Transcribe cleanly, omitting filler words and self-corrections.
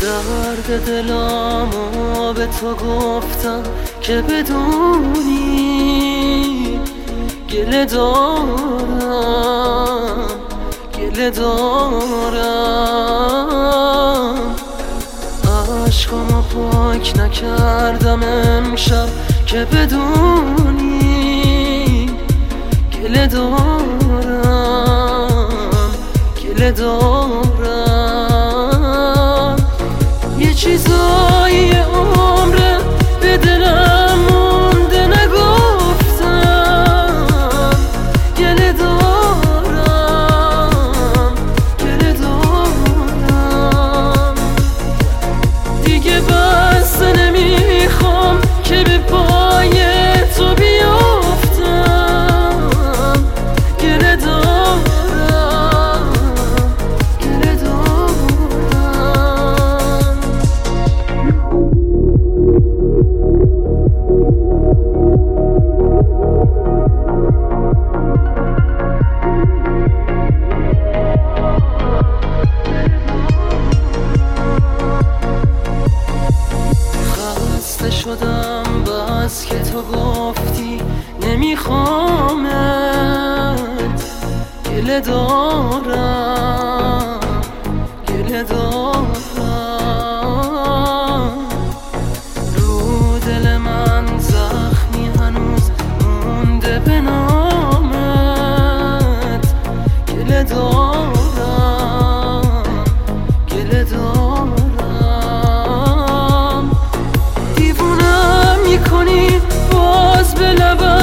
درد دلامو به تو گفتم که بدونی گله دارم عشقامو پاک نکردم امشب که بدونی گله دارم یه چیزایی عمره به دلم مونده نگفتم گله دارم دیگه بس نمیخوام که به پای تو بیافتم گله دارم شدم بس که تو گفتی نمیخوامت گله دارم رو دل من زخمی هنوز مونده به نامت گله دارم کنی باز به لبم